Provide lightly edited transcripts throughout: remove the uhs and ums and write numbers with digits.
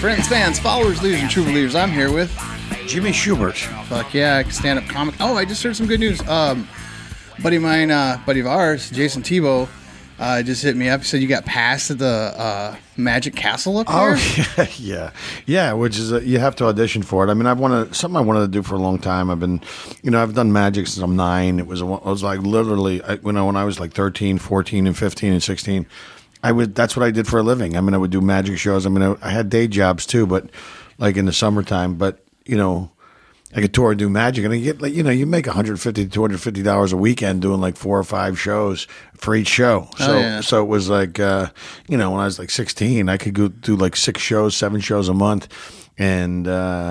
Friends, fans, followers, leaders, and true believers. I'm here with Jimmy Schubert. Fuck yeah, stand-up comic. Oh, I just heard some good news. Buddy of mine, buddy of ours, Jason Tebow, just hit me up. He said you got passed at the Magic Castle up there. Oh yeah. Which is you have to audition for it. I mean, something I wanted to do for a long time. I've done magic since I'm 9. It was like literally when I was like 13, 14, and 15 and 16. That's what I did for a living. I mean, I would do magic shows. I mean, I had day jobs too, but like in the summertime. But I could tour and do magic, and I get you make $150 to $250 a weekend doing like 4 or 5 shows for each show. So it was like when I was like 16, I could go do like 6 shows, 7 shows a month, and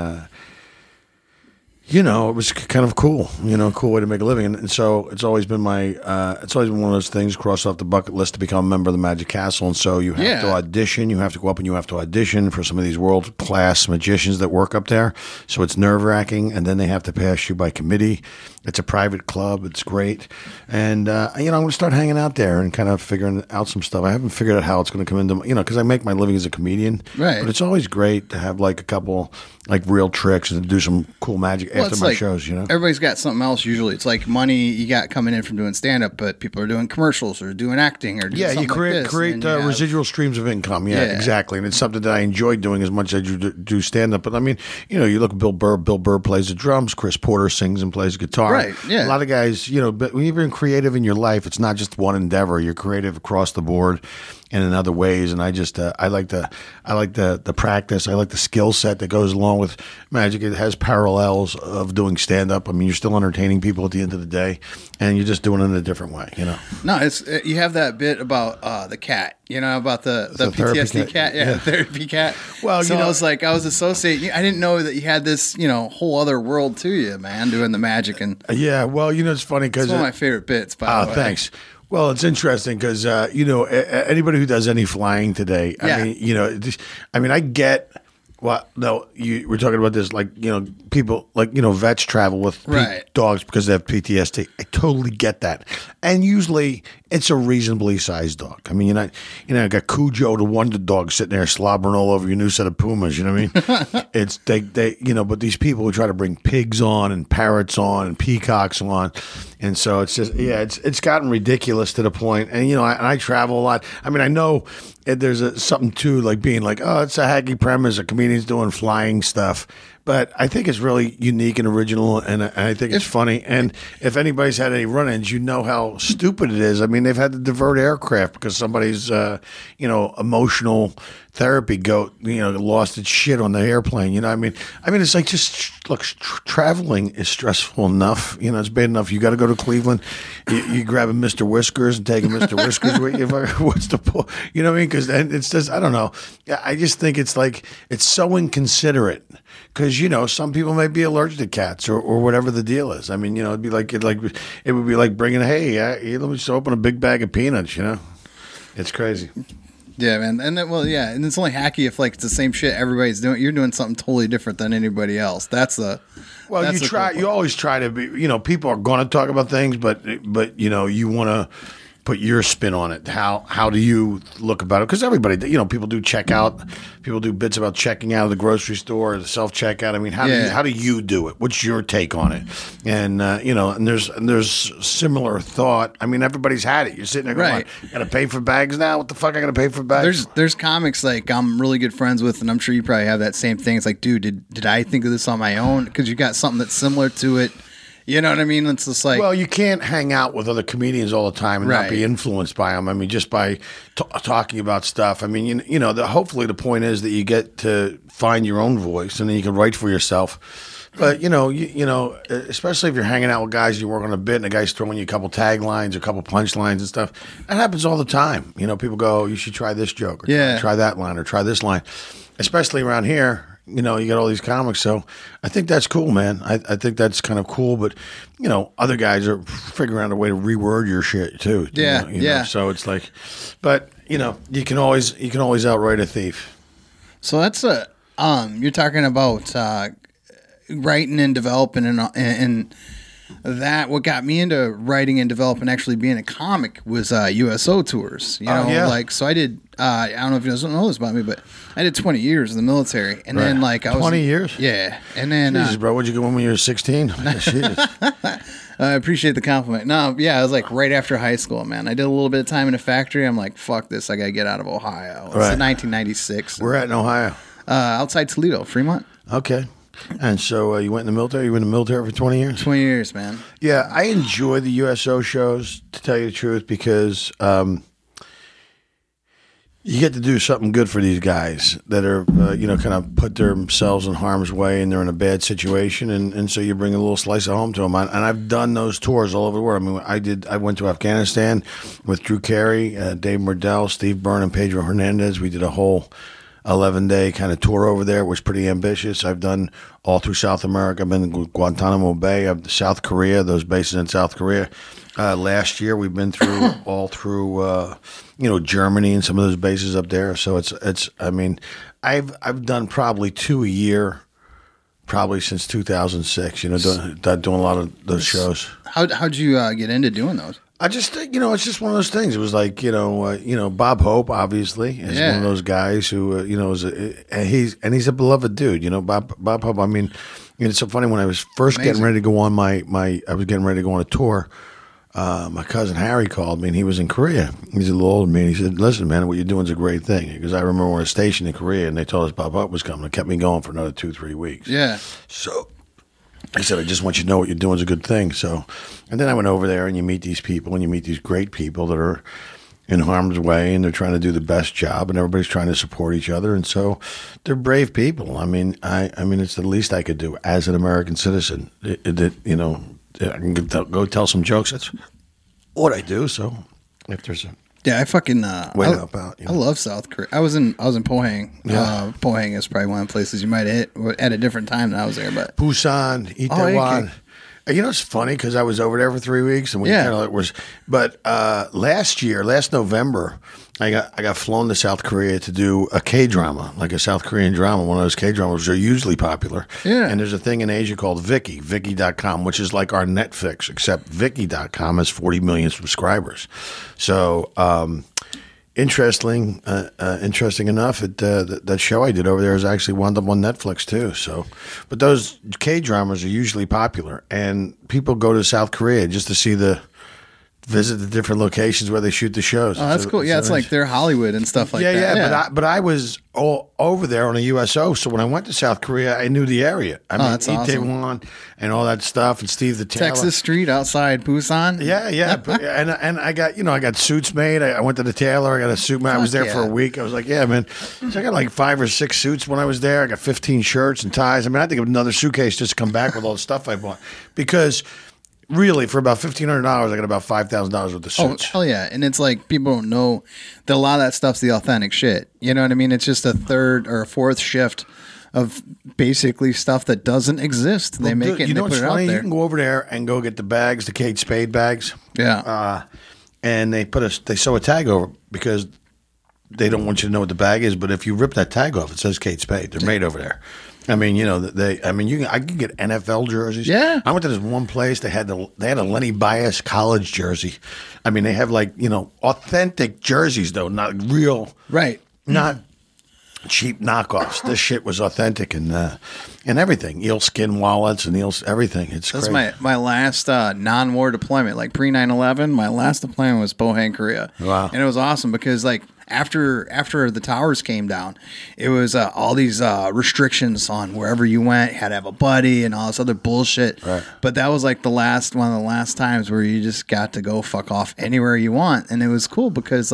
it was kind of cool, cool way to make a living. And so it's always been one of those things crossed off the bucket list to become a member of the Magic Castle. And so you have to audition, you have to go up and you have to audition for some of these world-class magicians that work up there. So it's nerve-wracking, and then they have to pass you by committee. It's a private club. It's great. And, I'm going to start hanging out there and kind of figuring out some stuff. I haven't figured out how it's going to come into, because I make my living as a comedian. Right. But it's always great to have like a couple like real tricks and do some cool magic after my shows, Everybody's got something else usually. It's like money you got coming in from doing stand-up, but people are doing commercials or doing acting or doing something you create residual streams of income. Yeah, exactly. And it's something that I enjoy doing as much as I do stand-up. But I mean, you look at Bill Burr. Bill Burr plays the drums. Chris Porter sings and plays guitar. Right, yeah. A lot of guys, but when you've been creative in your life, it's not just one endeavor. You're creative across the board and in other ways. And I just, I like the practice. I like the skill set that goes along with magic. It has parallels of doing stand-up. I mean, you're still entertaining people at the end of the day, and you're just doing it in a different way, No, it's you have that bit about the cat, about the PTSD cat. Yeah, therapy cat. Well, it's like I was associating. I didn't know that you had this, whole other world to you, man, doing the magic. And yeah, well, it's funny because it's one of my favorite bits, by the way. Thanks. Well, it's interesting because, anybody who does any flying today, I get well, no, we're talking about this, like, people, like, vets travel with dogs because they have PTSD. I totally get that. And usually it's a reasonably sized dog. I mean, I got Cujo, the wonder dog, sitting there slobbering all over your new set of Pumas, you know what I mean? It's, they but these people who try to bring pigs on and parrots on and peacocks on. And so it's just, it's gotten ridiculous to the point. And, I travel a lot. I mean, I know there's something to like being like, oh, it's a hacky premise. A comedian's doing flying stuff. But I think it's really unique and original, and I think it's funny. And if anybody's had any run-ins, you know how stupid it is. I mean, they've had to divert aircraft because somebody's, emotional therapy goat, lost its shit on the airplane. I mean, it's like just look, traveling is stressful enough. It's bad enough. You got to go to Cleveland. You grab a Mr. Whiskers and take a Mr. Whiskers with you. What's the point? You know what I mean? Because it's just, I don't know. I just think it's like it's so inconsiderate. Because some people may be allergic to cats or whatever the deal is. I mean, it'd be like it would be like bringing let me just open a big bag of peanuts. It's crazy. Yeah, man, and then and it's only hacky if like it's the ssame shit everybody's doing. You're doing something totally different than anybody else. You always try to be. People are going to talk about things, but you want to put your spin on it. How do you look about it? Because everybody, people do checkout. People do bits about checking out of the grocery store, the self checkout. I mean, how do you do it? What's your take on it? And and there's similar thought. I mean, everybody's had it. You're sitting there going, "Got to pay for bags now? What the fuck? I got to pay for bags?" There's comics like I'm really good friends with, and I'm sure you probably have that same thing. It's like, dude, did I think of this on my own? Because you got something that's similar to it. You know what I mean? It's just like... Well, you can't hang out with other comedians all the time and not be influenced by them. I mean, just by talking about stuff. I mean, hopefully the point is that you get to find your own voice and then you can write for yourself. But, especially if you're hanging out with guys, you work on a bit and the guy's throwing you a couple taglines, a couple punchlines and stuff. That happens all the time. People go, you should try this joke or try that line or try this line. Especially around here. You got all these comics, so I think that's cool, man. I think that's kind of cool, but other guys are figuring out a way to reword your shit too. Yeah. So it's like, but you can always outright a thief. So that's you're talking about writing and developing and what got me into writing and developing, actually being a comic, was USO tours. You know, like, so I did. I don't know if you guys don't know this about me, but I did 20 years in the military, and then like I was 20 years. Yeah, and then Jesus, bro, what'd you go when you were 16? I appreciate the compliment. No, yeah, I was like right after high school, man. I did a little bit of time in a factory. I'm like, fuck this, I gotta get out of Ohio. It's 1996. We're at in Ohio. Outside Toledo, Fremont. Okay. And so you went in the military? You were in the military for 20 years? 20 years, man. Yeah, I enjoy the USO shows, to tell you the truth, because you get to do something good for these guys that are, kind of put themselves in harm's way and they're in a bad situation. And so you bring a little slice of home to them. And I've done those tours all over the world. I mean, I went to Afghanistan with Drew Carey, Dave Mordell, Steve Byrne, and Pedro Hernandez. We did a whole 11-day kind of tour over there. It was pretty ambitious. I've done all through South America. I've been to Guantanamo Bay, South Korea, those bases in South Korea. Last year, we've been through all through, Germany and some of those bases up there. So it's. I mean, I've done probably 2 a year, probably since 2006. Doing a lot of those shows. How'd you get into doing those? I just think, it's just one of those things. It was like, Bob Hope, obviously, is one of those guys who, he's a beloved dude. Bob Hope. I mean, it's so funny when I was first getting ready to go on I was getting ready to go on a tour. My cousin Harry called me, and he was in Korea. He's a little older than me, and he said, "Listen, man, what you're doing is a great thing." Because I remember we were stationed in Korea, and they told us Bob Hope was coming. It kept me going for another 2-3 weeks. Yeah. So I said, I just want you to know what you're doing is a good thing. So, and then I went over there, and you meet these people, and you meet these great people that are in harm's way, and they're trying to do the best job, and everybody's trying to support each other, and so they're brave people. I mean, it's the least I could do as an American citizen. I can go tell some jokes. That's what I do. So, if there's I fucking way to help out. I love South Korea. I was in Pohang. Yeah. Pohang is probably one of the places you might hit at a different time than I was there. But Busan, Itaewon. It's funny because I was over there for 3 weeks, and we kind of was. But last November, I got flown to South Korea to do a K-drama, like a South Korean drama. One of those K-dramas which are usually popular. Yeah. And there's a thing in Asia called Viki.com, which is like our Netflix, except Viki.com has 40 million subscribers. So, interesting enough, that show I did over there is actually wound up on Netflix too. So, but those K-dramas are usually popular, and people go to South Korea just to visit the different locations where they shoot the shows. Oh, that's cool. Yeah, it's like their Hollywood and stuff like that. Yeah, but I was all over there on a USO, so when I went to South Korea, I knew the area. That's awesome. Itaewon and all that stuff, and Steve the Tailor. Texas Street outside Busan. Yeah. and I got suits made. I went to the tailor. I got a suit made. I was there for a week. I was like, yeah, man. So I got like 5 or 6 suits when I was there. I got 15 shirts and ties. I mean, I think of another suitcase just to come back with all the stuff I bought, because really, for about $1,500, I got about $5,000 worth of suits. Oh, hell yeah. And it's like, people don't know that a lot of that stuff's the authentic shit. You know what I mean? It's just a third or a fourth shift of basically stuff that doesn't exist. They make it and they put it out there. You can go over there and go get the bags, the Kate Spade bags. Yeah. And they sew a tag over it because they don't want you to know what the bag is. But if you rip that tag off, it says Kate Spade. They're made over there. I mean, I can get NFL jerseys. Yeah. I went to this one place. They had a Lenny Bias college jersey. I mean, they have authentic jerseys though, not real. Right. Not cheap knockoffs. This shit was authentic and everything. Eelskin wallets and everything. It's crazy. That's my last non-war deployment, like pre 9/11. My last deployment was Pohang, Korea. Wow. And it was awesome because after the towers came down, it was all these restrictions on wherever you went. You had to have a buddy and all this other bullshit. Right. But that was like one of the last times where you just got to go fuck off anywhere you want, and it was cool because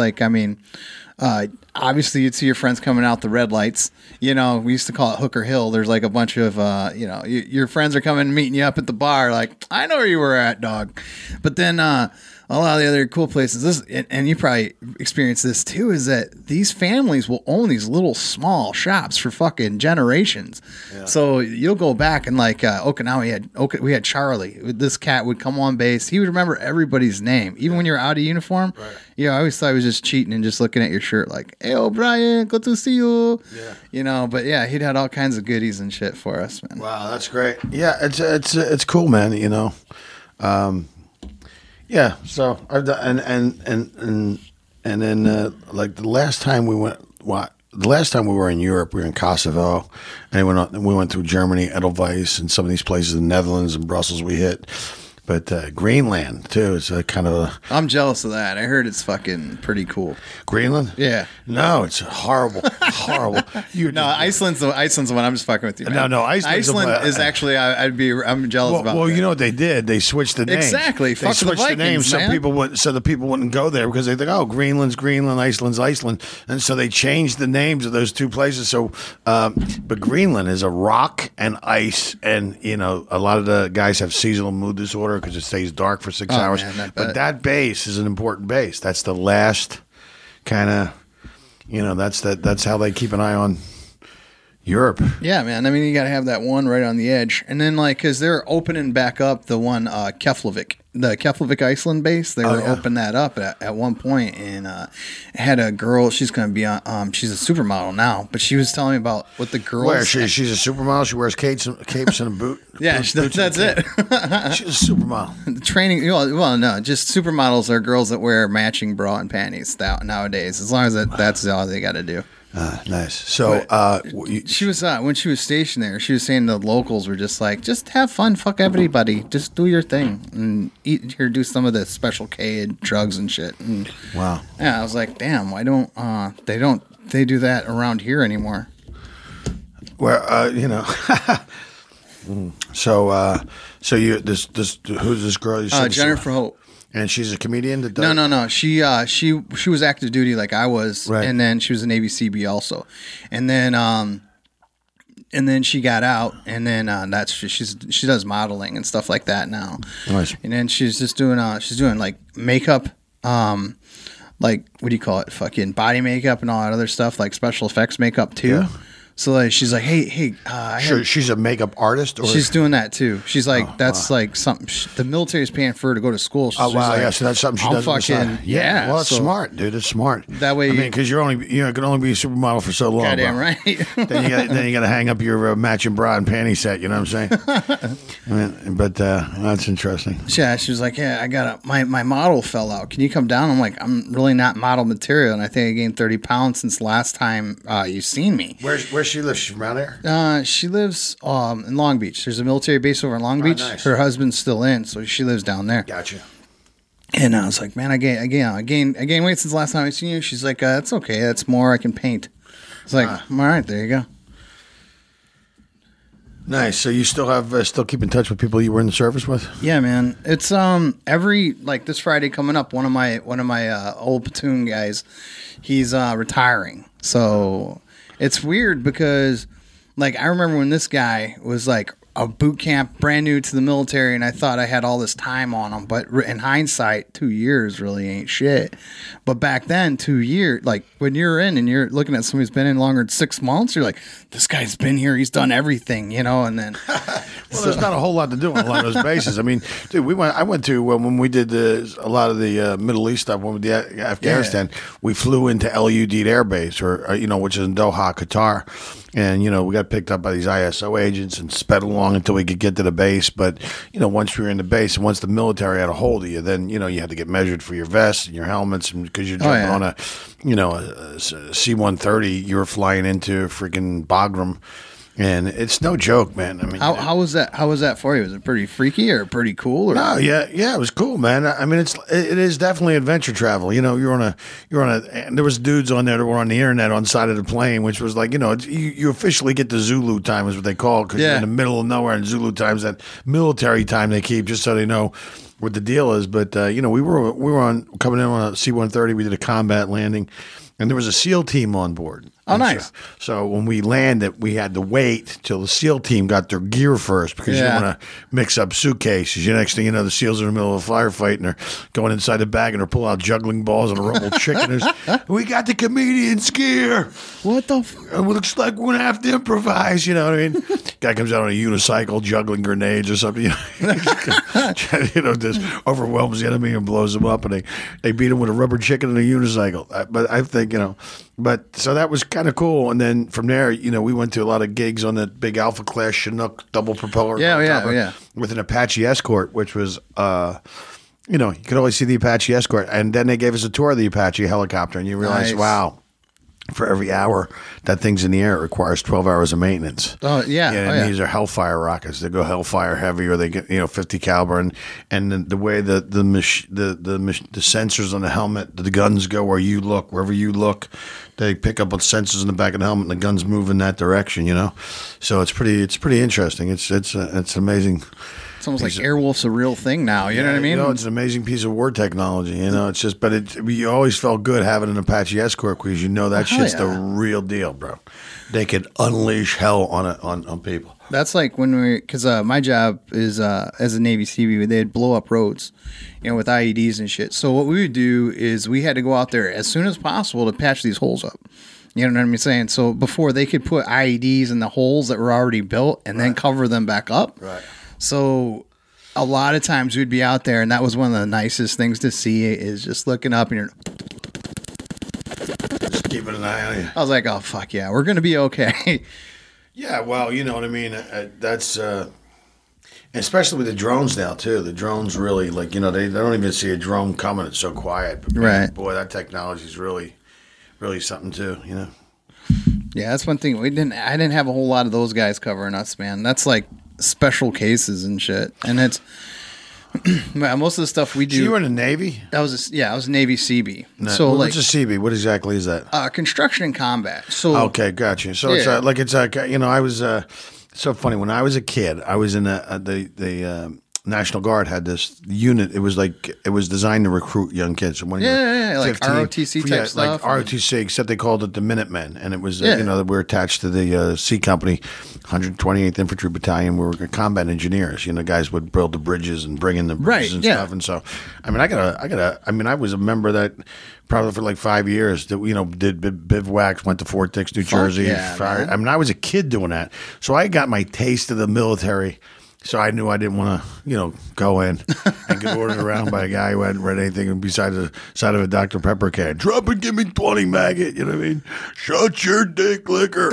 obviously you'd see your friends coming out the red lights. We used to call it Hooker Hill. There's like a bunch of your friends are coming and meeting you up at the bar. Like, I know where you were at, dog. But then a lot of the other cool places, and you probably experienced this too, is that these families will own these little small shops for fucking generations. Yeah. So you'll go back and Okinawa, we had Charlie. This cat would come on base. He would remember everybody's name, even when you're out of uniform. Right. I always thought he was just cheating and just looking at your shirt like, "Hey, O'Brien, good to see you." Yeah. But yeah, he'd had all kinds of goodies and shit for us, man. Wow, that's great. Yeah, it's cool, man. Yeah, so I've done, and then like the last time we went, the last time we were in Europe, we were in Kosovo, and we went through Germany, Edelweiss, and some of these places in the Netherlands and Brussels we hit. But Greenland too is a kind of a. I'm jealous of that. I heard it's fucking pretty cool. Greenland? Yeah. No, it's horrible, horrible. No, Iceland's the one. I'm just fucking with you, man. No, Iceland is actually. I'm jealous about. Well, that. you know what they did? They switched the names. Exactly. They Fuck switched the the names Vikings, man. so the people wouldn't go there because they think, oh, Greenland's Greenland, Iceland's Iceland, and so they changed the names of those two places. So, but Greenland is a rock and ice, and a lot of the guys have seasonal mood disorder because it stays dark for 6 hours. Man, but that base is an important base. That's the last kind of, that's how they keep an eye on Europe. Yeah, man. I mean, you got to have that one right on the edge. And then, because they're opening back up the one, Keflavik, the Keflavik Iceland base. They were opening that up at one point, and had a girl. She's going to be on. She's a supermodel now, but she was telling me about what the girls. Where she's a supermodel. She wears capes and a boot. Yeah, that's it. She's a supermodel. Training. Well, no, just supermodels are girls that wear matching bra and panties nowadays. As long as that's all they got to do. Nice. So, she was when she was stationed there. She was saying the locals were just like, just have fun, fuck everybody, just do your thing, and eat here, do some of the Special K drugs and shit. And, wow. Yeah, I was like, damn, why don't they do that around here anymore? Well, so you who's this girl? You said Jennifer Hope. And she's a comedian that does... No. She was active duty like I was, right. And then she was a Navy CB also, and then she got out, and then she does modeling and stuff like that now. Nice. And then she's just doing like makeup, like what do you call it? Fucking body makeup and all that other stuff, like special effects makeup too. Yeah. So like she's like, hey, sure, she's a makeup artist, or she's doing that too. She's like, that's like something the military's paying for her to go to school. So like, yeah, so that's something she does. Fucking, yeah. Well, it's smart, dude. It's smart. That way, because you can only be a supermodel for so long. Goddamn right. then you got to hang up your matching bra and panty set. You know what I'm saying? But that's interesting. Yeah, she was like, yeah, I got my model fell out. Can you come down? I'm like, I'm really not model material, and I think I gained 30 pounds since last time you seen me. Where's she lives? She's from around there? She lives in Long Beach. There's a military base over in Long Beach. Nice. Her husband's still in, so she lives down there. Gotcha. And I was like, man, I gained weight since last time I seen you. She's like, that's okay. That's more. I can paint. It's like, all right, there you go. Nice. So you still keep in touch with people you were in the service with? Yeah, man. It's every this Friday coming up. One of my old platoon guys, he's retiring. So it's weird because I remember when this guy was like a boot camp, brand new to the military, and I thought I had all this time on him. But in hindsight, 2 years really ain't shit. But back then, 2 years, when you're in and you're looking at somebody who's been in longer than 6 months, you're like, this guy's been here, he's done everything, and then... There's not a whole lot to do on a lot of those bases. I mean, dude, I went to, when we did a lot of the Middle East stuff, when we did Afghanistan, we flew into LUD Air Base, or which is in Doha, Qatar. And, we got picked up by these ISO agents and sped along until we could get to the base. But, once we were in the base and once the military had a hold of you, then, you had to get measured for your vests and your helmets, and because you're jumping on a C-130, you were flying into freaking Bagram. And it's no joke, man. I mean, how was that? How was that for you? Was it pretty freaky or pretty cool? Or? No, yeah, it was cool, man. I mean, it is definitely adventure travel. You're on a. And there was dudes on there that were on the internet on the side of the plane, which was like, you officially get the Zulu time, is what they call it, because you're in the middle of nowhere, and Zulu time's that military time they keep just so they know what the deal is. But we were coming in on a C-130. We did a combat landing, and there was a SEAL team on board. Oh, nice. So when we landed, we had to wait till the SEAL team got their gear first, because you don't want to mix up suitcases. The next thing you know, the SEALs are in the middle of a firefight, and they're going inside the bag, and they're pulling out juggling balls and a rumble chicken. We got the comedian's gear. What the it looks like we're going to have to improvise, you know what I mean? Guy comes out on a unicycle juggling grenades or something. Just overwhelms the enemy and blows them up, and they beat him with a rubber chicken and a unicycle. But I think, But so that was kind of cool. And then from there, we went to a lot of gigs on the big Alpha Class Chinook double propeller. With an Apache Escort, which was, you could always see the Apache Escort. And then they gave us a tour of the Apache helicopter, and you realize, wow, for every hour that thing's in the air, it requires 12 hours of maintenance. Oh, yeah. And these are Hellfire rockets. They go Hellfire heavy, or they get 50 caliber, and the way the sensors on the helmet, the guns go where you look, wherever you look, they pick up with sensors in the back of the helmet, and the guns move in that direction. So it's pretty interesting. It's amazing. It's almost like Airwolf's a real thing now. You know what I mean? It's an amazing piece of war technology. It's just, but you always felt good having an Apache Escort because that shit's the real deal, bro. They could unleash hell on people. That's like because my job is as a Navy CB, they'd blow up roads, with IEDs and shit. So what we would do is we had to go out there as soon as possible to patch these holes up. You know what I'm saying? So before they could put IEDs in the holes that were already built and then cover them back up. Right. So a lot of times we'd be out there, and that was one of the nicest things to see is just looking up and you're just keeping an eye on you. I was like, oh, fuck yeah, we're going to be okay. Yeah, well, you know what I mean? That's especially with the drones now, too. The drones really, they don't even see a drone coming. It's so quiet. But, right. Boy, that technology is really, really something, too, Yeah, that's one thing. I didn't have a whole lot of those guys covering us, man. That's like special cases and shit. And it's most of the stuff we do. So you were in the Navy? I was a Navy CB. No, so what's a CB? What exactly is that? Construction and combat. So okay, gotcha. So it's I was so funny when I was a kid. I was in the National Guard had this unit. It was designed to recruit young kids. So when like 15, ROTC type stuff. Like ROTC, except they called it the Minutemen, and it was we were attached to the C Company, 128th Infantry Battalion. We were combat engineers. Guys would build the bridges and bring in the bridges and stuff. And so, I was a member that probably for like 5 years that did bivouacs, went to Fort Dix, New Jersey. Yeah, I was a kid doing that, so I got my taste of the military. So I knew I didn't want to, go in and get ordered around by a guy who hadn't read anything besides the side of a Dr. Pepper can. Drop and give me 20 maggot. You know what I mean? Shut your dick liquor.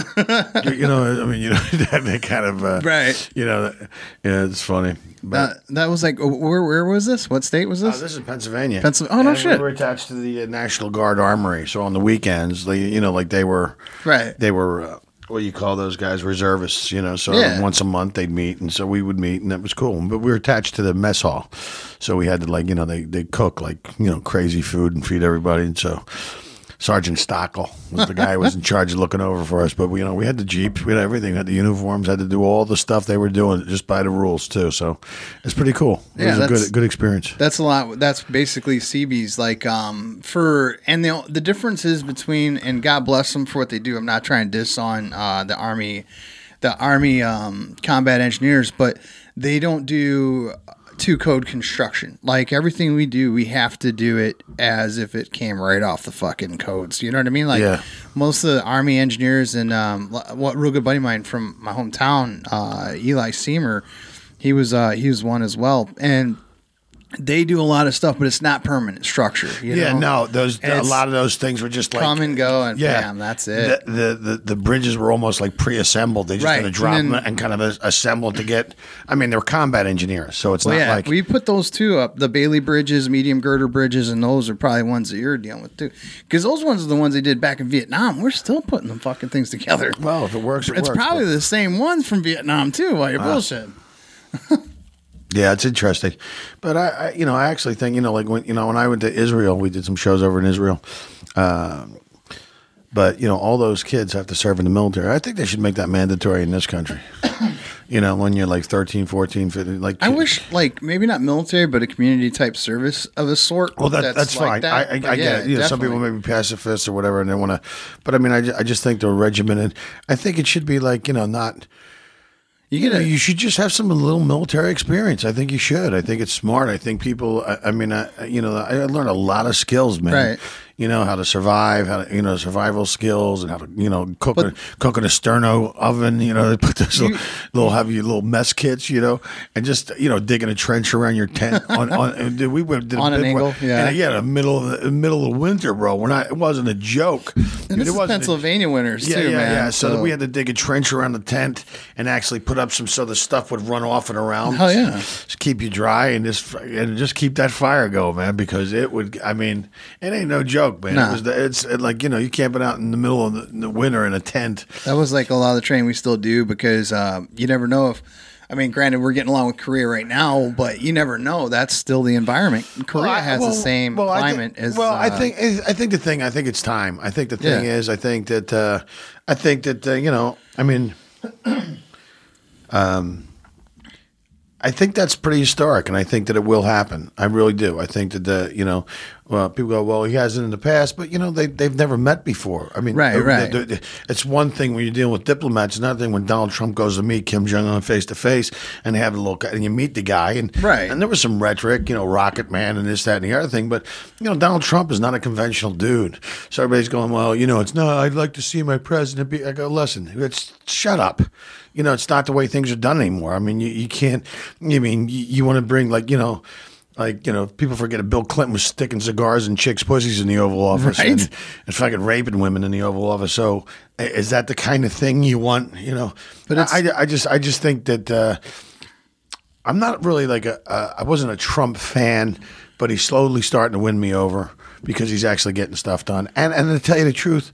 that kind of right. It's funny. But that was like where was this? What state was this? This is Pennsylvania. Oh no, shit. We were attached to the National Guard Armory. So on the weekends, they were right. They were. What do you call those guys? Reservists, So once a month they'd meet, and so we would meet, and that was cool. But we were attached to the mess hall, so we had to they cook crazy food and feed everybody. And so Sergeant Stockel was the guy who was in charge of looking over for us. But we had the Jeeps, we had everything, we had the uniforms, had to do all the stuff they were doing just by the rules too. So it's pretty cool. It was a good experience. That's a lot. That's basically CBs. The differences between, and God bless them for what they do. I'm not trying to diss on the Army combat engineers, but they don't do two-code construction. Like everything we do, we have to do it as if it came right off the fucking codes. You know what I mean? Most of the Army engineers and what real good buddy of mine from my hometown, Eli Seamer, he was one as well, and they do a lot of stuff, but it's not permanent structure. A lot of those things were just come and go, and bam, that's it. The bridges were almost like pre-assembled. They just kind of drop them and kind of assemble to get. They're combat engineers, so it's not like we put those two up. The Bailey bridges, medium girder bridges, and those are probably ones that you're dealing with too, because those ones are the ones they did back in Vietnam. We're still putting them fucking things together. Well, if it works, it's probably the same ones from Vietnam too. While you're bullshit. Yeah, it's interesting, but I actually think when I went to Israel, we did some shows over in Israel, but all those kids have to serve in the military. I think they should make that mandatory in this country. When you're like 13, 14, 15, I wish maybe not military, but a community type service of a sort. Well, that's fine. I get it. Some people may be pacifists or whatever, and they want to. But I just think they're regimented. I think it should be not. You should just have some little military experience. I think you should. I think it's smart. I think people. I learned a lot of skills, man. how to survive, how to, survival skills, and how to, cook in a sterno oven. They put those little mess kits, and just digging a trench around your tent we did on an angle, yeah, in the middle of the winter, bro. It wasn't a joke. And this is Pennsylvania winters too, man. Yeah. So we had to dig a trench around the tent and actually put up some so the stuff would run off and around. Hell yeah, just keep you dry and just keep that fire going, man, because it would. I mean, it ain't no joke, man. Nah. It's like you camping out in the middle of the winter in a tent. That was like a lot of the training we still do because you never know if. I mean, granted, we're getting along with Korea right now, but you never know. That's still the environment. Korea has the same climate as. Well, I think it's time. I think the thing is, I think that I mean, I think that's pretty historic, and I think that it will happen. I really do. I think that people go, well, he hasn't in the past, but they've never met before. I mean, right. It's one thing when you're dealing with diplomats. It's another thing when Donald Trump goes to meet Kim Jong Un face to face, and they have and you meet the guy, and there was some rhetoric, Rocket Man and this, that, and the other thing. But Donald Trump is not a conventional dude, so everybody's going, well, it's not. I'd like to see my president be. I go, listen, shut up. It's not the way things are done anymore. I mean, you can't. I mean, you want to bring people forget that Bill Clinton was sticking cigars and chicks' pussies in the Oval Office and fucking raping women in the Oval Office. So is that the kind of thing you want? But I just think that I'm not really I wasn't a Trump fan, but he's slowly starting to win me over because he's actually getting stuff done. And to tell you the truth,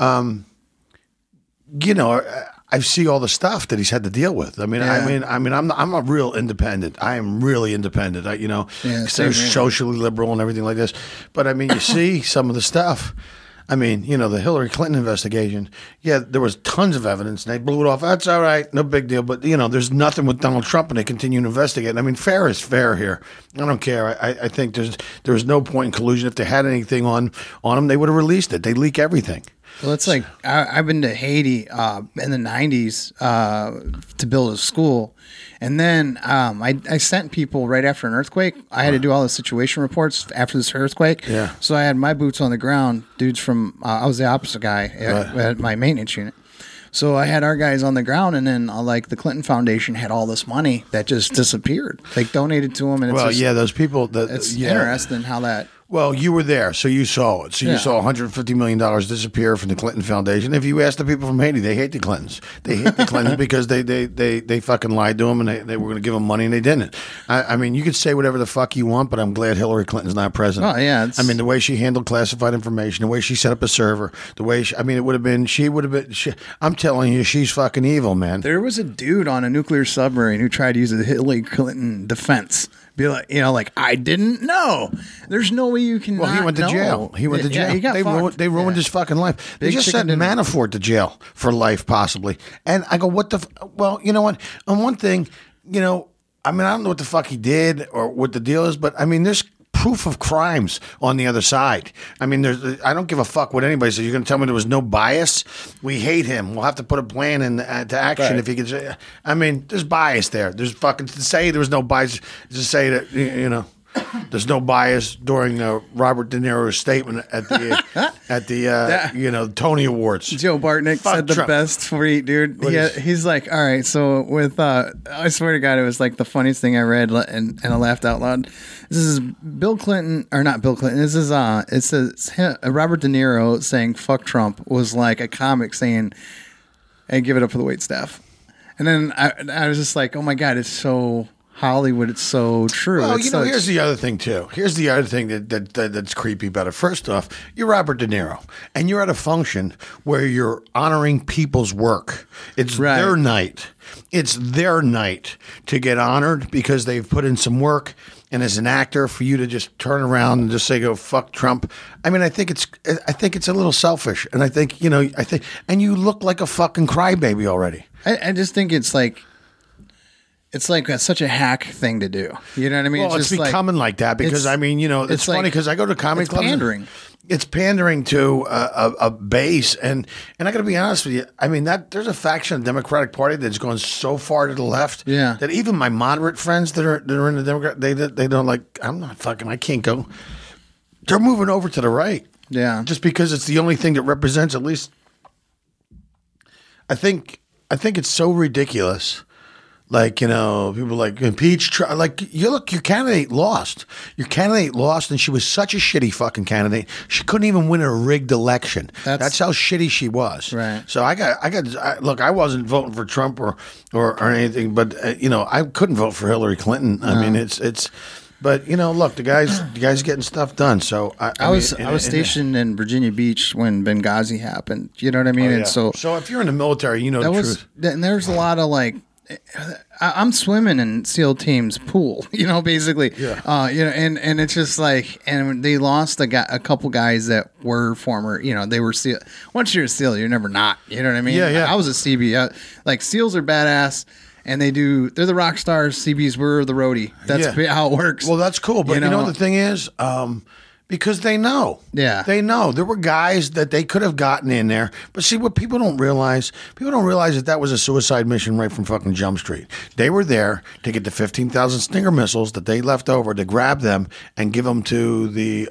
I see all the stuff that he's had to deal with. I mean, I'm a real independent. I am really independent. They're socially liberal and everything like this. But I mean, you see some of the stuff. I mean, the Hillary Clinton investigation. Yeah, there was tons of evidence, and they blew it off. That's all right, no big deal. But there's nothing with Donald Trump, and they continue to investigate. I mean, fair is fair here. I don't care. I think there was no point in collusion. If they had anything on them, they would have released it. They leak everything. Well, it's like I've been to Haiti in the 90s to build a school. And then I sent people right after an earthquake. I had to do all the situation reports after this earthquake. Yeah. So I had my boots on the ground, dudes from I was the opposite guy at my maintenance unit. So I had our guys on the ground, and then the Clinton Foundation had all this money that just disappeared, donated to them. And those people. It's interesting how that. Well, you were there, so you saw it. So you saw $150 million disappear from the Clinton Foundation. If you ask the people from Haiti, they hate the Clintons. They hate the Clintons because they fucking lied to them, and they were going to give them money, and they didn't. I mean, you could say whatever the fuck you want, but I'm glad Hillary Clinton's not president. Oh, yeah. I mean, the way she handled classified information, the way she set up a server, the way it would have been, I'm telling you, she's fucking evil, man. There was a dude on a nuclear submarine who tried to use the Hillary Clinton defense. Be like, I didn't know. There's no way you can. Well, he went to jail. He went to jail. He got they ruined his fucking life. They just sent Manafort to jail for life, possibly. And I go, what the? Well, you know what? On one thing, I mean, I don't know what the fuck he did or what the deal is, but I mean, there's proof of crimes on the other side. I mean, I don't give a fuck what anybody says. You're going to tell me there was no bias? We hate him. We'll have to put a plan into action if he gets. I mean, there's bias there. There's fucking to say there was no bias. To say that there's no bias during Robert De Niro's statement at the Tony Awards. Joe Bartnick said the best tweet, dude. He's like, all right, so with I swear to God, it was like the funniest thing I read, and I laughed out loud. This is Bill Clinton, or not Bill Clinton. This is it says Robert De Niro saying "fuck Trump" was like a comic saying, "Hey, give it up for the waitstaff." And then I was just like, oh my God, it's so Hollywood, it's so true. Well, here's the other thing too. Here's the other thing that's creepy about it. First off, you're Robert De Niro, and you're at a function where you're honoring people's work. It's their night. It's their night to get honored because they've put in some work. And as an actor, for you to just turn around and just say, "Go fuck Trump," I mean, I think it's a little selfish, and I think and you look like a fucking crybaby already. I just think it's like such a hack thing to do. You know what I mean? Well, it's becoming like that because it's funny because I go to comedy clubs. Pandering. It's pandering to a base, and I got to be honest with you. I mean, there's a faction of the Democratic Party that's gone so far to the left that even my moderate friends that are in the Democrat, they don't like. I'm not fucking. I can't go. They're moving over to the right. Yeah. Just because it's the only thing that represents, at least. I think it's so ridiculous. Like, people like impeach. Like, your candidate lost. Your candidate lost, and she was such a shitty fucking candidate. She couldn't even win a rigged election. That's how shitty she was. Right. So look, I wasn't voting for Trump or anything, but I couldn't vote for Hillary Clinton. I mean, it's. But look, the guy's getting stuff done. So I was stationed in Virginia Beach when Benghazi happened. You know what I mean? Yeah. And so if you're in the military, the truth. And there's a lot of like. I'm swimming in SEAL team's pool, basically. Yeah. And it's just like, and they lost a couple guys that were former, they were SEAL. Once you're a SEAL, you're never not. You know what I mean? Yeah. I was a CB. Like SEALs are badass. And they're the rock stars. CBs were the roadie. That's how it works. Well, that's cool. But you know what the thing is? Because they know. Yeah. They know. There were guys that they could have gotten in there. But see, what people don't realize that was a suicide mission right from fucking Jump Street. They were there to get the 15,000 Stinger missiles that they left over, to grab them and give them to the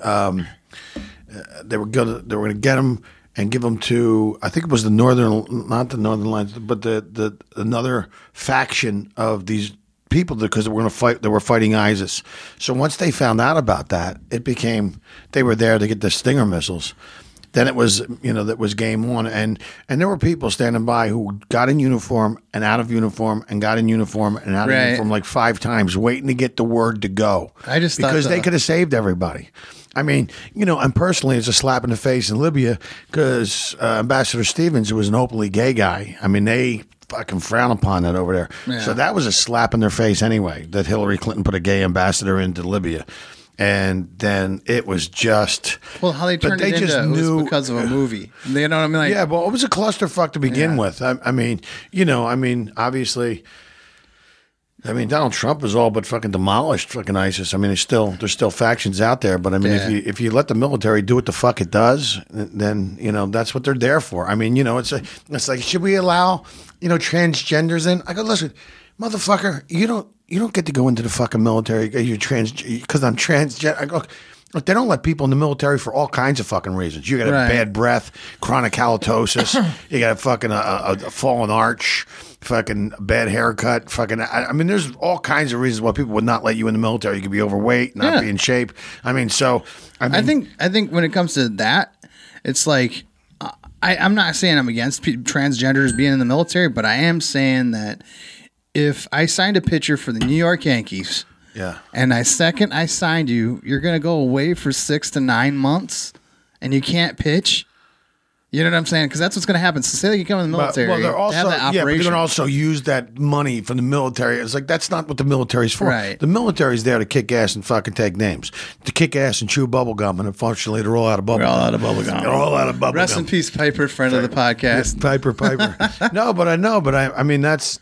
they were going to get them and give them to, I think it was not the Northern Alliance, but the another faction of these people, because they were fighting ISIS. So once they found out about that, it became, they were there to get the Stinger missiles. Then it was, that was game on. And there were people standing by who got in uniform and out of uniform and got in uniform and out of uniform like 5 times, waiting to get the word to go. Because they could have saved everybody. I mean, and personally, it's a slap in the face in Libya, because Ambassador Stevens, who was an openly gay guy, I mean, they fucking frown upon that over there. Yeah. So that was a slap in their face anyway, that Hillary Clinton put a gay ambassador into Libya. And then it was just... Well, how they turned it was because of a movie. You know what I mean? Yeah, well, it was a clusterfuck to begin with. I mean, obviously... Donald Trump has all but fucking demolished fucking ISIS. I mean, there's still factions out there, but I mean, if you let the military do what the fuck it does, then that's what they're there for. I mean, it's like, should we allow transgenders in? I go, listen, motherfucker, you don't get to go into the fucking military. You're because I'm transgender. I go, look, they don't let people in the military for all kinds of fucking reasons. You got a bad breath, chronic halitosis. You got a fucking a fallen arch. Fucking bad haircut, I mean, there's all kinds of reasons why people would not let you in the military. You could be overweight, not be in shape. I mean, I think when it comes to that, it's like, I'm not saying I'm against transgenders being in the military, but I am saying that if I signed a pitcher for the New York Yankees, and I signed you, you're going to go away for 6 to 9 months, and you can't pitch. You know what I'm saying? Because that's what's going to happen. So say that you come in the military, well, they're also, have that operation. but they're going to also use that money from the military. It's like, that's not what the military's for. Right. The military's there to kick ass and fucking take names. To kick ass and chew bubble gum. And unfortunately, they're all out of bubble gum. We're all out of bubble gum. They're all out of bubble gum. Rest in peace, Piper, friend of the podcast. Piper. No, but I mean, that's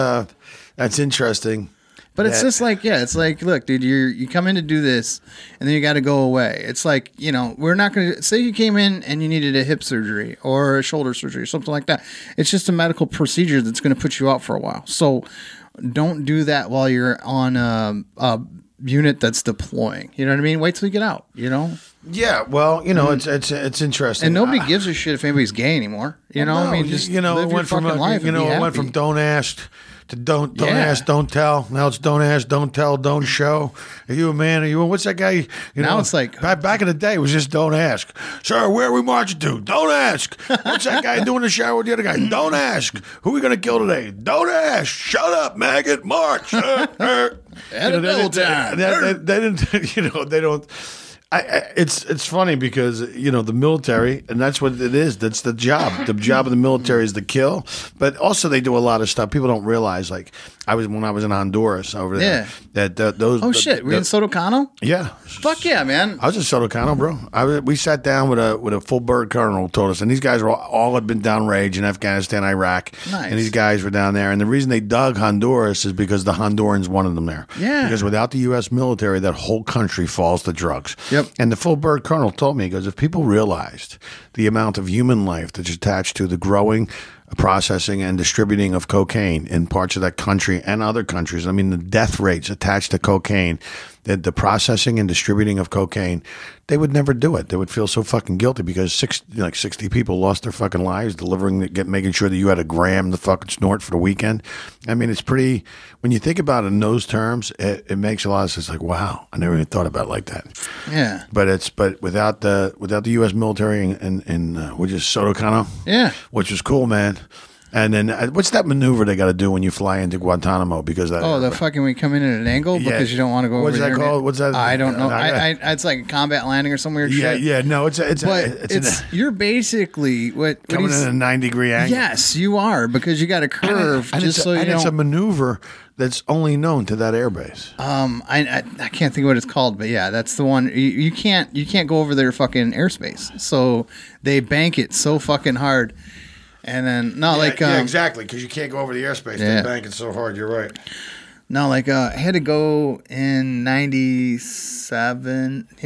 interesting. But it's just like, it's like, look, dude, you come in to do this, and then you got to go away. It's like, we're not going to say you came in and you needed a hip surgery or a shoulder surgery or something like that. It's just a medical procedure that's going to put you out for a while. So don't do that while you're on a unit that's deploying. You know what I mean? Wait till you get out. Yeah, well, it's interesting, and nobody gives a shit if anybody's gay anymore. I mean, just live your fucking life. It went from don't ask to don't ask, don't tell. Now it's don't ask, don't tell, don't show. Are you a man? Are you? What's that guy? Now it's like back in the day, it was just don't ask. Sir, where are we marching to? Don't ask. What's that guy doing in the shower with the other guy? Don't ask. Who are we gonna kill today? Don't ask. Shut up, maggot. March. At a double time. They didn't. They don't. It's funny because the military, and that's what it is. That's the job. The job of the military is to kill, but also they do a lot of stuff people don't realize. Like when I was in Honduras over there. Yeah. Those. Oh shit! Were you in Sotocano? Yeah. Fuck yeah, man! I was in Sotocano, bro. We sat down with a full bird colonel told us, and these guys were all had been downrange in Afghanistan, Iraq, nice. And these guys were down there. And the reason they dug Honduras is because the Hondurans wanted them there. Yeah. Because without the U.S. military, that whole country falls to drugs. Yep. Yep. And the full bird colonel told me, he goes, if people realized the amount of human life that's attached to the growing, processing, and distributing of cocaine in parts of that country and other countries, I mean, the death rates attached to cocaine, the processing and distributing of cocaine, they would never do it. They would feel so fucking guilty because 60 people lost their fucking lives making sure that you had a gram to fucking snort for the weekend. I mean, it's pretty, when you think about it in those terms, it makes a lot of sense. Like, wow, I never even thought about it like that. Yeah. But without the U.S. military in which is Soto Kano, Yeah. which was cool, man. And then what's that maneuver they got to do when you fly into Guantanamo? Because that the fucking when you come in at an angle because you don't want to go over What's that called? What's that? I don't know. It's like a combat landing or some weird shit. Yeah. No, you're basically what coming in a 90-degree angle. Yes, you are because you got a curve it's a maneuver that's only known to that airbase. I can't think of what it's called, but yeah, that's the one. You can't go over their fucking airspace, so they bank it so fucking hard. And then exactly, because you can't go over the airspace. They bank it so hard. You're right. No, I had to go in 97. It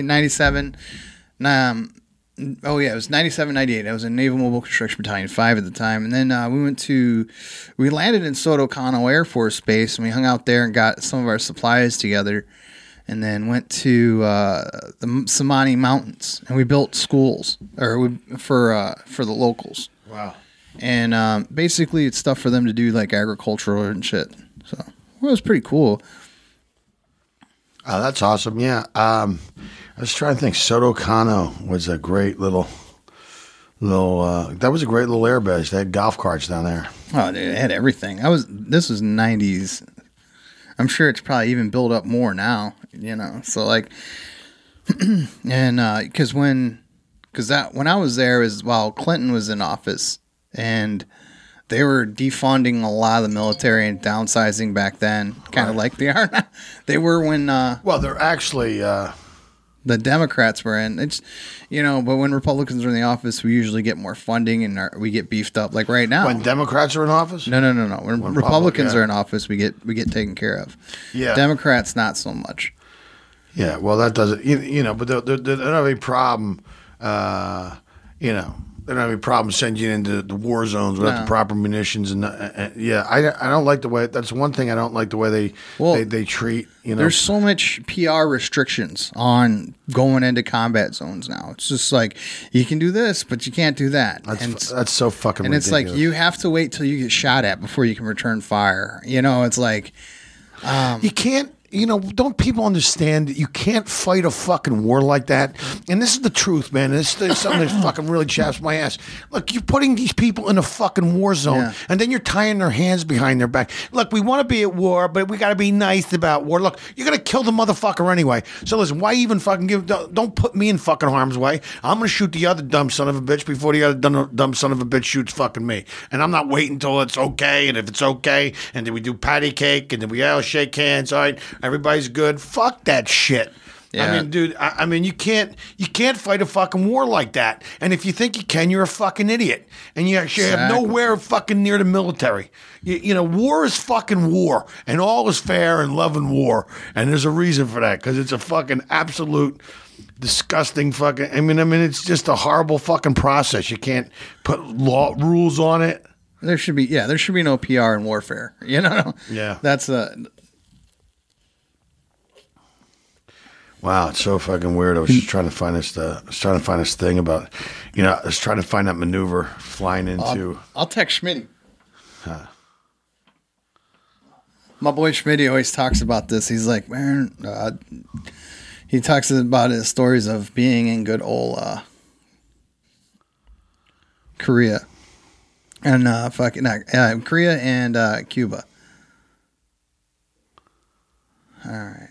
was 97, 98. I was in Naval Mobile Construction Battalion 5 at the time. And then we landed in Soto Kano Air Force Base, and we hung out there and got some of our supplies together. And then went to the Samani Mountains, and we built schools for the locals. Wow. And basically, it's stuff for them to do like agricultural and shit. So it was pretty cool. Oh, that's awesome. Yeah. I was trying to think. Soto Kano was a great little. That was a great little airbase. They had golf carts down there. Oh, dude, it had everything. This was 90s. I'm sure it's probably even built up more now. So like, and because when I was there was while Clinton was in office. And they were defunding a lot of the military and downsizing back then, kind of like they are now. They were when... they're actually... the Democrats were in. It's, but when Republicans are in the office, we usually get more funding and we get beefed up. Like right now. When Democrats are in office? No. When Republicans are in office, we get taken care of. Yeah. Democrats, not so much. Yeah, well, that doesn't... but they don't have any problem... They don't have any problem sending you into the war zones without the proper munitions. I don't like the way. That's one thing I don't like the way they treat. There's so much PR restrictions on going into combat zones now. It's just like you can do this, but you can't do that. That's so fucking. And ridiculous. It's like you have to wait till you get shot at before you can return fire. It's like you can't. Don't people understand that you can't fight a fucking war like that? And this is the truth, man. This is something that fucking really chaps my ass. Look, you're putting these people in a fucking war zone, and then you're tying their hands behind their back. Look, we want to be at war, but we got to be nice about war. Look, you're going to kill the motherfucker anyway. So listen, why even fucking don't put me in fucking harm's way. I'm going to shoot the other dumb son of a bitch before the other dumb son of a bitch shoots fucking me. And I'm not waiting until it's okay, and if it's okay, and then we do patty cake, and then we all shake hands, all right? Everybody's good. Fuck that shit. Yeah. I mean, dude, you can't fight a fucking war like that. And if you think you can, you're a fucking idiot. And you actually have nowhere fucking near the military. War is fucking war. And all is fair in love and war. And there's a reason for that. Because it's a fucking absolute disgusting fucking... I mean, it's just a horrible fucking process. You can't put rules on it. There should be no PR in warfare. Yeah. That's Wow, it's so fucking weird. I was just trying to find this thing about, I was trying to find that maneuver flying into. I'll text Schmitty. My boy Schmitty always talks about this. He's like, man, he talks about his stories of being in good old Korea and Korea and Cuba. All right.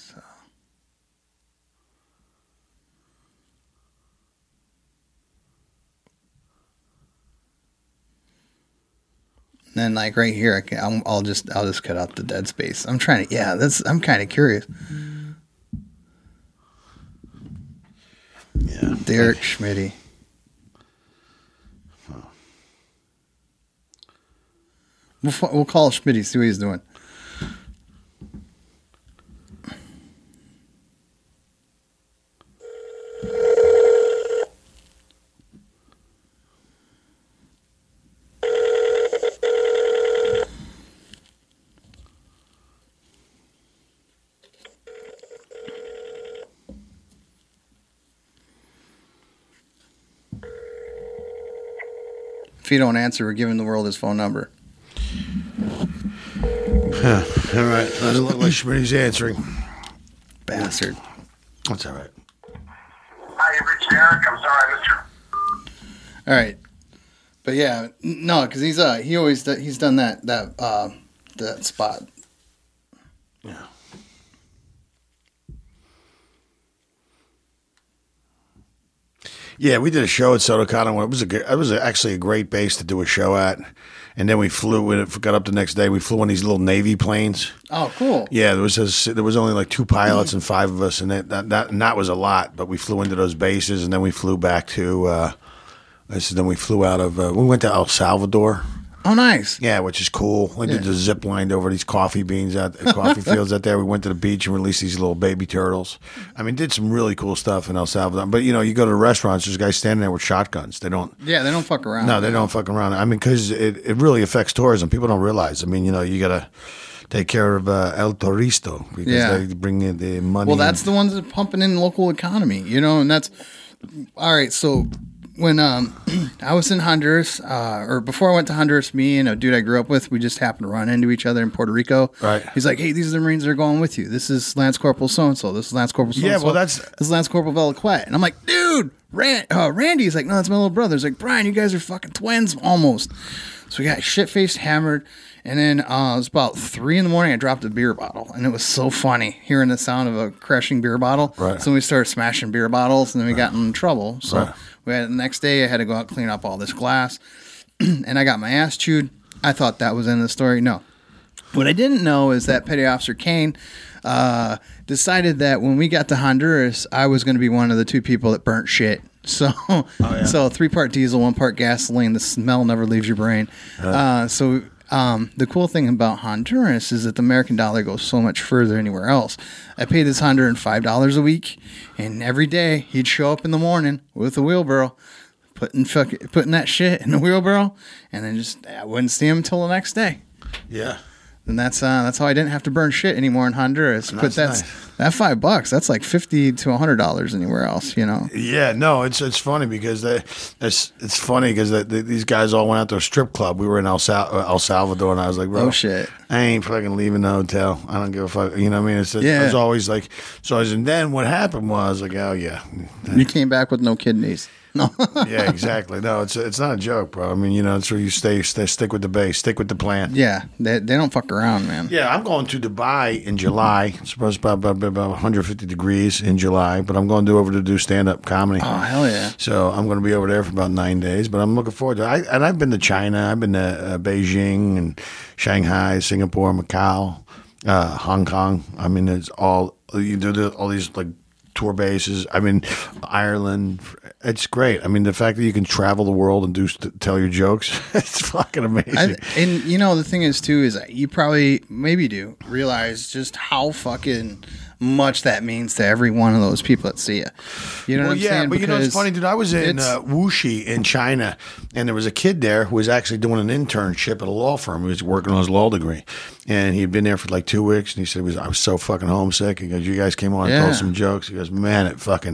Then like right here, I'll just cut out the dead space. I'm trying to, I'm kind of curious. Yeah, Derek Schmitty. We'll call Schmitty, see what he's doing. If you don't answer, we're giving the world his phone number. Huh. All right. Doesn't look like Schmitty's answering. Bastard. That's all right. Hi, you reached Eric. I'm sorry I missed you. All right. But yeah, no, because he's done that spot. Yeah. Yeah, we did a show at Sotocano. It was actually a great base to do a show at. And then we got up the next day. We flew on these little Navy planes. Oh, cool. Yeah, there was only like 2 pilots and 5 of us, and that was a lot. But we flew into those bases, and then we flew back to. Then we flew out of. We went to El Salvador. Oh, nice. Yeah, which is cool. We did the zip line over these coffee fields out there. We went to the beach and released these little baby turtles. I mean, did some really cool stuff in El Salvador. But, you go to the restaurants, there's guys standing there with shotguns. They don't. Yeah, they don't fuck around. No, they don't fuck around. I mean, because it really affects tourism. People don't realize. I mean, you got to take care of El Turisto because they bring in the money. Well, that's the ones that are pumping in the local economy, and that's. All right, so. When I was in Honduras, or before I went to Honduras, me and a dude I grew up with, we just happened to run into each other in Puerto Rico. Right. He's like, "Hey, these are the Marines that are going with you. This is Lance Corporal so and so. This is Lance Corporal so and so. Yeah, well, this is Lance Corporal Velaquette." And I'm like, "Dude, Randy's like, no, that's my little brother." He's like, "Brian, you guys are fucking twins almost." So we got shit faced, hammered. And then it was about 3 a.m. I dropped a beer bottle, and it was so funny hearing the sound of a crashing beer bottle. Right. So we started smashing beer bottles, and then we got in trouble. So Right. the next day I had to go out and clean up all this glass, and I got my ass chewed. I thought that was in the story. No. What I didn't know is that Petty Officer Kane decided that when we got to Honduras, I was going to be one of the 2 people that burnt shit. So, so 3-part diesel, 1 part gasoline. The smell never leaves your brain. The cool thing about Honduras is that the American dollar goes so much further anywhere else. I paid this Honduran $5 a week, and every day he'd show up in the morning with a wheelbarrow, putting that shit in the wheelbarrow, and then I wouldn't see him until the next day. Yeah. And that's how I didn't have to burn shit anymore in Honduras. But that's nice. That $5, that's like $50 to $100 anywhere else, Yeah, no, it's funny because it's funny because these guys all went out to a strip club. We were in El Salvador, and I was like, bro, oh shit, I ain't fucking leaving the hotel. I don't give a fuck. You know what I mean? I was always like, and then what happened was like, oh yeah, you came back with no kidneys. No. Yeah, exactly. No, it's not a joke, bro. I mean, it's where you stick with the base, stick with the plan. Yeah, they don't fuck around, man. Yeah, I'm going to Dubai in July. It's supposed to be about 150 degrees in July, but I'm going over to do stand-up comedy. Oh, hell yeah. So I'm going to be over there for about 9 days, but I'm looking forward to it. And I've been to China. I've been to Beijing and Shanghai, Singapore, Macau, Hong Kong. I mean, it's all these like tour bases. I mean, Ireland. It's great. I mean, the fact that you can travel the world and tell your jokes, it's fucking amazing. And the thing is too is that you probably maybe do realize just how fucking much that means to every one of those people that see you. You know what I'm saying? Yeah, but it's funny, dude. I was in Wuxi in China, and there was a kid there who was actually doing an internship at a law firm. He was working on his law degree, and he'd been there for like 2 weeks. And he said, I was so fucking homesick. He goes, "You guys came on and told some jokes." He goes, "Man,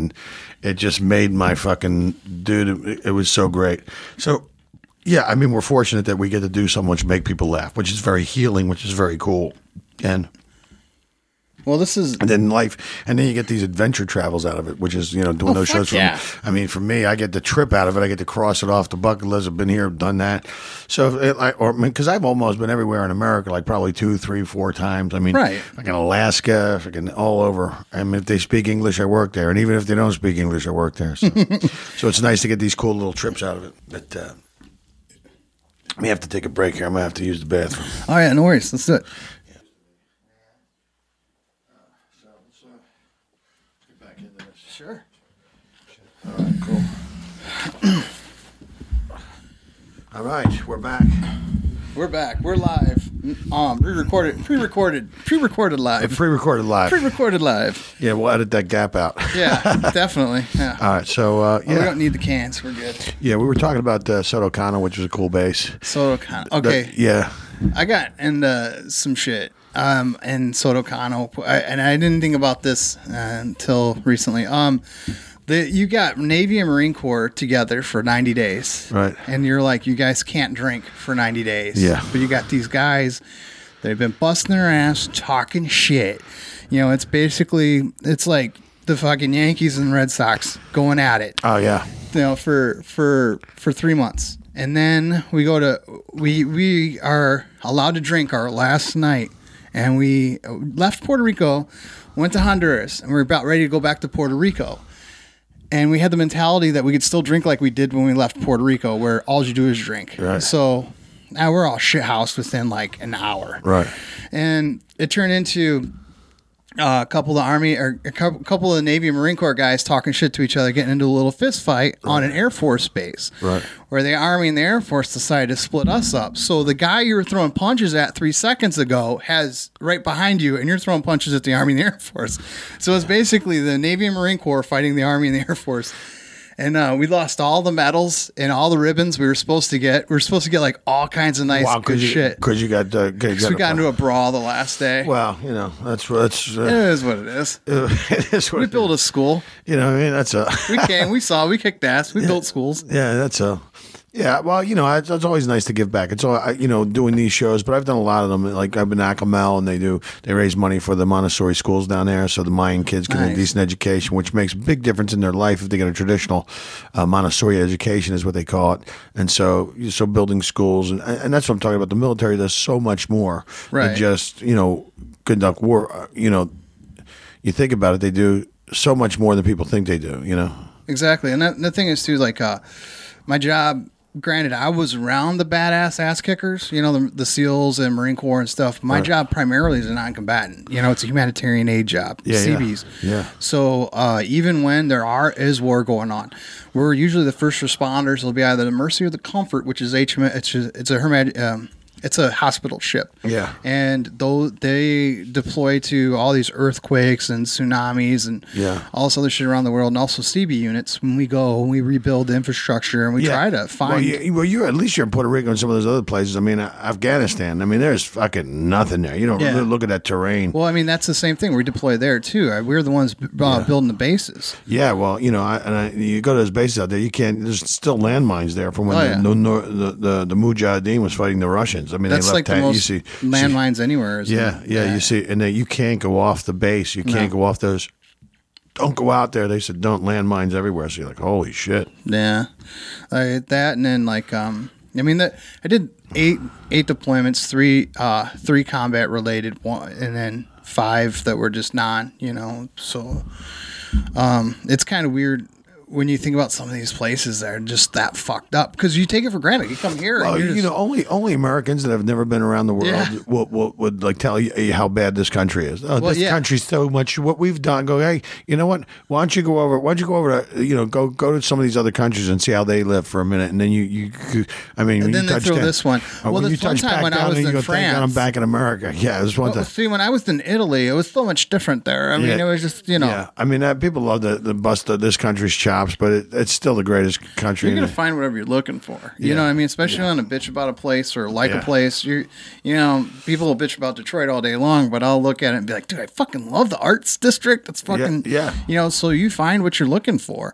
it just made my fucking dude. It was so great." So. Yeah, I mean, we're fortunate that we get to do so much, make people laugh, which is very healing, which is very cool, and. Well, this is, and then you get these adventure travels out of it, which is doing those shows. I mean, for me, I get the trip out of it. I get to cross it off the bucket list. I've been here, done that. So, because I've almost been everywhere in America, like probably 2, 3, 4 times. I mean, right. Like in Alaska, fucking all over. I mean, if they speak English, I work there, and even if they don't speak English, I work there. So, so it's nice to get these cool little trips out of it. But we have to take a break here. I'm gonna have to use the bathroom. Oh yeah, no worries. Let's do it. Sure. All right, cool. All right, we're back. We're back. We're live. Pre-recorded live. Pre-recorded live. Yeah, we'll edit that gap out. Yeah, definitely. Yeah. All right, so we don't need the cans. We're good. Yeah, we were talking about Sotocano, which was a cool base. Sotocano. Okay. Yeah. I got into some shit and Soto Kano, and I didn't think about this until recently. You got Navy and Marine Corps together for 90 days. Right. And you're like, you guys can't drink for 90 days. Yeah. But you got these guys that have been busting their ass, talking shit. It's basically, it's like the fucking Yankees and Red Sox going at it. Oh, yeah. For 3 months. And then we are allowed to drink our last night. And we left Puerto Rico, went to Honduras, and we were about ready to go back to Puerto Rico. And we had the mentality that we could still drink like we did when we left Puerto Rico, where all you do is drink. Right. So now we're all shithoused within like an hour. Right. And it turned into a couple of the Army or a couple of the Navy and Marine Corps guys talking shit to each other, getting into a little fist fight on an Air Force base. Right. Where the Army and the Air Force decided to split us up. So the guy you were throwing punches at 3 seconds ago has right behind you, and you're throwing punches at the Army and the Air Force. So it's basically the Navy and Marine Corps fighting the Army and the Air Force. And we lost all the medals and all the ribbons we were supposed to get. We were supposed to get like all kinds of nice good shit. Because you got we got into a brawl the last day. Well, that's it is what it is. It is what we built a school. I mean, that's a. we kicked ass. We built schools. Yeah, that's a. Yeah, well, it's always nice to give back. It's all, doing these shows, but I've done a lot of them. Like I've been at Acamel, and they raise money for the Montessori schools down there, so the Mayan kids can get a decent education, which makes a big difference in their life if they get a traditional Montessori education, is what they call it. And so building schools, and that's what I'm talking about. The military does so much more than just conduct war. You think about it, they do so much more than people think they do. Exactly, and the thing is too, like my job. Granted, I was around the badass ass kickers, the SEALs and Marine Corps and stuff. My job primarily is a non-combatant. It's a humanitarian aid job, CBs. Yeah. So even when there is war going on, we're usually the first responders. Will be either the Mercy or the Comfort, which is it's a hospital ship. Yeah. And they deploy to all these earthquakes and tsunamis and all this other shit around the world, and also CB units. When we go and we rebuild the infrastructure and we try to find. Well, you're at least you're in Puerto Rico and some of those other places. I mean, Afghanistan. I mean, there's fucking nothing there. You don't look at that terrain. Well, I mean, that's the same thing. We deploy there too. We're the ones building the bases. Yeah. Well, you go to those bases out there. You can't. There's still landmines there from when the Mujahideen was fighting the Russians. I mean, that's they left like the most landmines anywhere. You see, and you can't go off the base. You can't go off those. Don't go out there. They said don't landmines everywhere. So you're like, holy shit. Yeah, that, and then I did eight deployments, three combat related, and then 5 that were just non. So it's kind of weird. When you think about some of these places that are just that fucked up, because you take it for granted. You come here, well, and only Americans that have never been around the world would like tell you how bad this country is. This country's so much. What we've done. Go, hey, you know what? Why don't you go over to go to some of these other countries and see how they live for a minute, and then you I mean, and then they throw this one. Well, the fun time when I was in France, I'm back in America. Yeah, it was one time. See, when I was in Italy, it was so much different there. I mean, it was just Yeah, I mean, people love the bust of this country's chops. But it's still the greatest country. You're going to find whatever you're looking for. You know what I mean? Especially on a bitch about a place or like a place. People will bitch about Detroit all day long, but I'll look at it and be like, dude, I fucking love the arts district. It's fucking, so you find what you're looking for,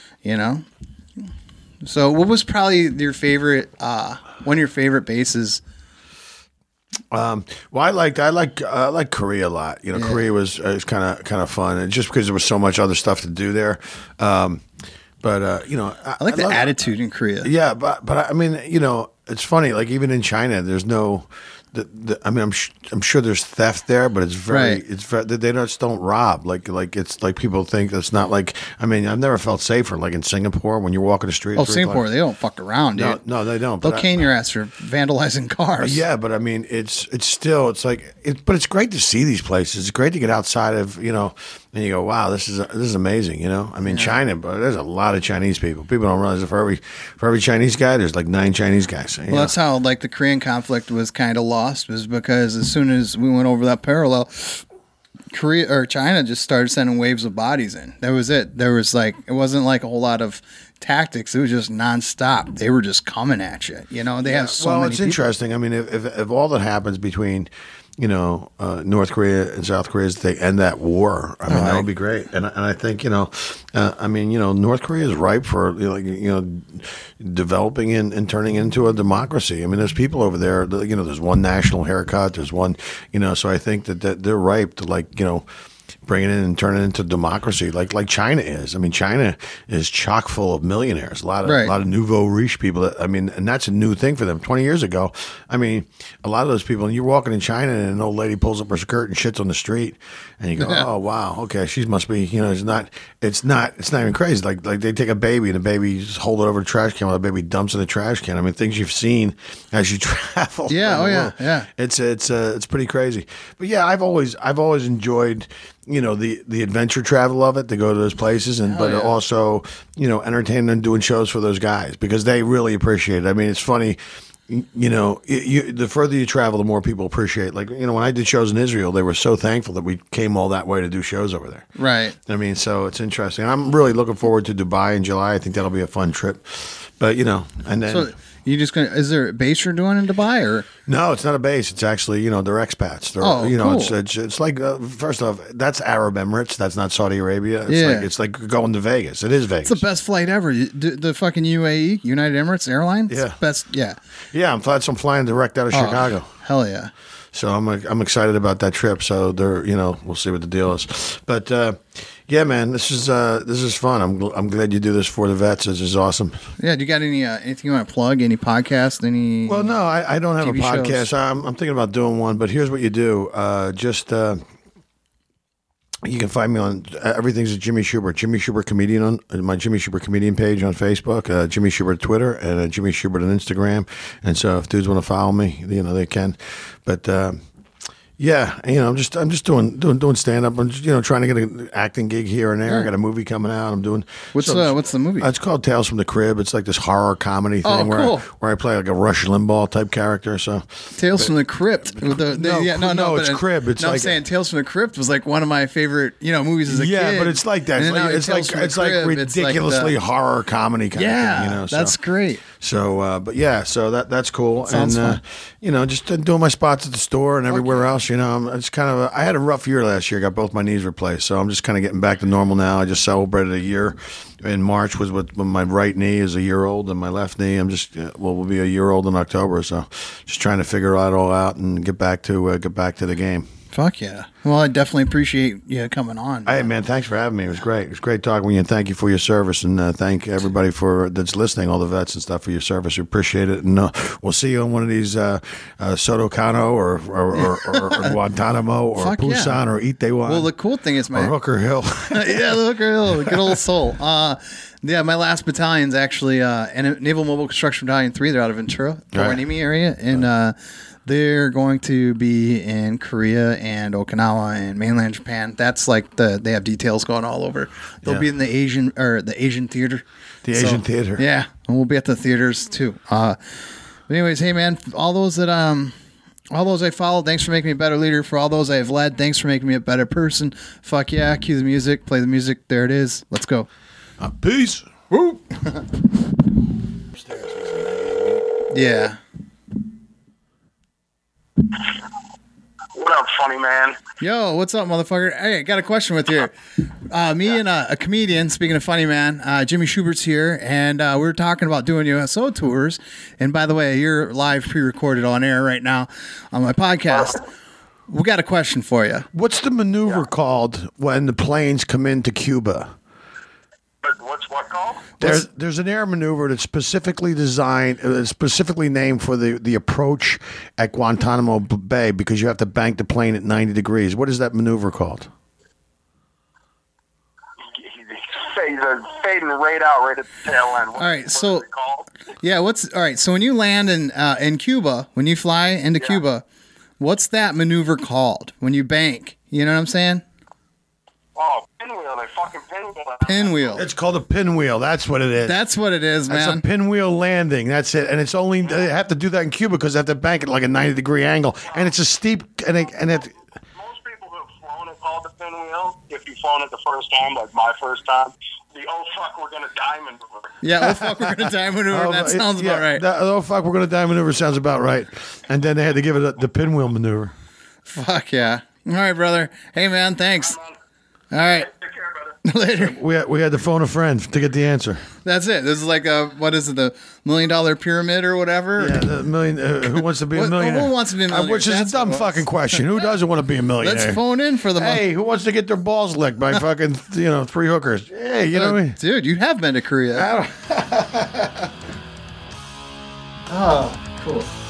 So what was probably your favorite, one of your favorite bases? Well, I like Korea a lot. Korea was kind of fun, and just because there was so much other stuff to do there. But I like the attitude in Korea. Yeah, but I mean, it's funny. Like even in China, there's no. I mean, I'm sure there's theft there, but it's very they just don't rob like it's like people think it's not like. I mean, I've never felt safer like in Singapore when you're walking the street. Oh, Singapore, they don't fuck around, dude. No, they don't. They'll cane your ass for vandalizing cars. Yeah, but I mean, it's still but it's great to see these places. It's great to get outside of and you go, wow, this is amazing. I mean, China, but there's a lot of Chinese people. People don't realize that for every Chinese guy, there's like 9 Chinese guys. Well, that's how the Korean conflict was kind of lost, was because as soon as we went over that parallel, China just started sending waves of bodies in. That was it. There was it wasn't like a whole lot of tactics. It was just nonstop. They were just coming at you. They have so many. Well, it's interesting. I mean, if all that happens between North Korea and South Korea is they end that war. I mean, that would be great. And I think, North Korea is ripe for, developing and turning into a democracy. I mean, there's people over there, there's one national haircut, there's one, so I think that they're ripe to bring it in and turn it into democracy, like China is. I mean, China is chock full of millionaires, a lot of nouveau riche people. And that's a new thing for them. 20 years ago, I mean, a lot of those people, and you're walking in China and an old lady pulls up her skirt and shits on the street, and you go, oh wow, okay, she must be, it's not even crazy. Like they take a baby and the baby just hold it over the trash can while the baby dumps in the trash can. I mean, things you've seen as you travel. Yeah, yeah. It's pretty crazy. But yeah, I've always enjoyed, the adventure travel of it, to go to those places, also, entertaining and doing shows for those guys because they really appreciate it. I mean, it's funny, the further you travel, the more people appreciate it. Like, when I did shows in Israel, they were so thankful that we came all that way to do shows over there. Right. I mean, so it's interesting. I'm really looking forward to Dubai in July. I think that'll be a fun trip. But, and then... So you just gonna? Is there a base you're doing in Dubai or? No, it's not a base. It's actually, they're expats. They're, cool. It's like, first off, that's Arab Emirates. That's not Saudi Arabia. It's like going to Vegas. It is Vegas. It's the best flight ever. The fucking UAE, United Emirates Airline. Yeah. Best. Yeah. Yeah, I'm flying direct out of Chicago. Hell yeah. So I'm excited about that trip. So we'll see what the deal is. But yeah, man, this is fun. I'm glad you do this for the vets. This is awesome. Yeah. Do you got anything you want to plug? Any podcast? Any? Well, no, I don't have TV a podcast. shows? I'm thinking about doing one. But here's what you do. You can find me on everything's at Jimmy Shubert. Jimmy Shubert Comedian on my Jimmy Shubert Comedian page on Facebook, Jimmy Shubert Twitter, and Jimmy Shubert on Instagram. And so if dudes want to follow me, they can. But yeah, I'm just doing stand up. I'm just, trying to get an acting gig here and there. Yeah. I got a movie coming out. I'm doing What's the movie? It's called Tales from the Crib. It's like this horror comedy thing cool. where I play like a Rush Limbaugh type character. So Tales from the Crypt. It's Crib. It's I'm saying Tales from the Crypt was like one of my favorite movies as a kid. Yeah, but it's like that. It's like ridiculously horror comedy kind of thing. That's great. So, but yeah, so that's cool. Sounds fun. Just doing my spots at the store and everywhere else. It's kind of I had a rough year last year. Got both my knees replaced, so I'm just kind of getting back to normal now. I just celebrated a year in March when my right knee is a year old, and my left knee will be a year old in October. So, just trying to figure that all out and get back to the game. Fuck yeah. Well, I definitely appreciate you coming on. Hey, man, thanks for having me. It was great. It was great talking with you, and thank you for your service, and thank everybody that's listening, all the vets and stuff, for your service. We appreciate it, and we'll see you on one of these Soto Cano or Guantanamo or Fuck Busan or Itaewon. Well, the cool thing is or Hooker Hill. Yeah, the Hooker Hill, good old soul. Yeah, my last battalion's actually Naval Mobile Construction Battalion 3. They're out of Ventura, Oronomi area, and they're going to be in Korea and Okinawa and mainland Japan. That's like they have details going all over. They'll be in the Asian theater. Asian theater. Yeah, and we'll be at the theaters too. But anyways, hey man, all those I followed, thanks for making me a better leader. For all those I have led, thanks for making me a better person. Fuck yeah, cue the music, play the music. There it is. Let's go. Peace. Woo. Yeah. What up, funny man? Yo, what's up, motherfucker? Hey, I got a question with you. Me and a comedian, speaking of funny man, Jimmy Schubert's here, and we were talking about doing USO tours. And by the way, you're live pre-recorded on air right now on my podcast. We got a question for you. What's the maneuver called when the planes come into Cuba? What's what called? There's an air maneuver that's specifically designed, specifically named for the approach at Guantanamo Bay, because you have to bank the plane at 90 degrees. What is that maneuver called? Fading right out right at the tail end. All right, so yeah, So when you land in Cuba, when you fly into Cuba, what's that maneuver called? When you bank, you know what I'm saying? Oh, pinwheel! They fucking pinwheel. Pinwheel. It's called a pinwheel. That's what it is. That's what it is, man. It's a pinwheel landing. That's it. And it's only they have to do that in Cuba because they have to bank it like a 90-degree angle, and it's a steep and it. Most people who have flown it call the pinwheel. If you've flown it the first time, like my first time, the oh fuck we're gonna die maneuver. Yeah, oh fuck we're gonna die maneuver. That sounds about right. Oh fuck we're gonna die maneuver sounds about right. And then they had to give it the pinwheel maneuver. Fuck yeah. All right, brother. Hey, man, thanks. Man, All right. take care, brother. Later. We had to phone a friend to get the answer. That's it. This is like what is it, the $1 Million pyramid or whatever? Yeah, the million. Who wants to be a millionaire? Who wants to be a millionaire? Which is That's a dumb what it was. fucking question. Who doesn't want to be a millionaire? Let's phone in for the money. Hey, who wants to get their balls licked by fucking 3 hookers? Hey, you know what I mean? Dude, you have been to Korea. Oh, cool.